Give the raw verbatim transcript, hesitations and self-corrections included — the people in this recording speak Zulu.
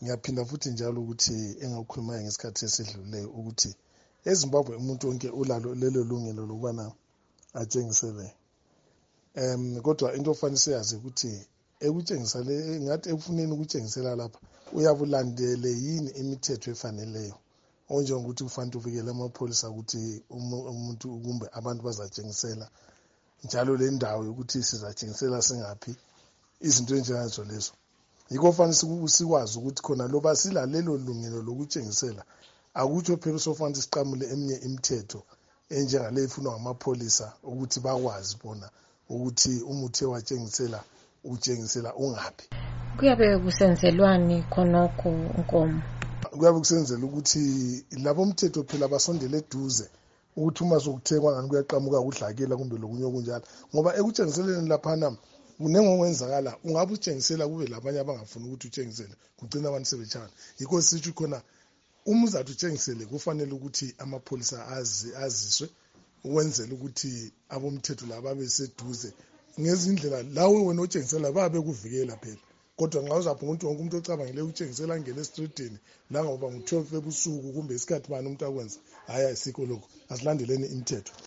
ngiyaphinda futhi njalo ukuthi engakukhulumayo ngesikhathi esedluleyo ukuthi eZimbabwe umuntu wonke ulalo lelo lungelo lokubana atshengisele. Em kodwa into ofanele siyazi ukuthi ekutshengisa le ngathi ekufuneni ukutshengisela lapha uyabulandele yini imithetho efaneleyo onjengokuthi kufanele uvikele amapholisa ukuthi umuntu kumbe abantu bazatshengisela njalo le ndawo yokuthi sizatshengisela singaphi izinto enjengazo lezo. Yiko fanele sikwazi ukuthi khona loba silalelo lungelo lokutshengisela akutsho phela sofanele siqamule eminye imithetho enjengale ifunwa amapholisa ukuthi bakwazi bona ukuthi umuthi watshengisela utshengisela ungaphi. Kuyabe kusenzelwani khonokho Nkomo? Kuyabe kusenzela ukuthi labo umthetho phela basondele eduze ukuthi uma sokuthekwa ngani kuyaqhamuka udlakela kumbe lokunye okunjalo ngoba ekutshengiseleni laphana kunengongwenzakala ungabe utshengisela kube labanye abangafuni ukuthi utshengisele kugcina abantu sebetshana. Yikho sithi khona umuzathu utshengisele kufanele ukuthi amapholisa azi aziswe ukwenzela ukuthi abomthetho laba beseduze ngezindlela lawe wena otshengisela babe kuvikela phela. Kodwa nxa uzapho umuntu wonke umuntu ocabangile utshengisela angene estreetini la ngoba ngo twelve ebusuku kumbe isikhathi bani umuntu akwenza haya isikho lokho asilandeleni imithetho.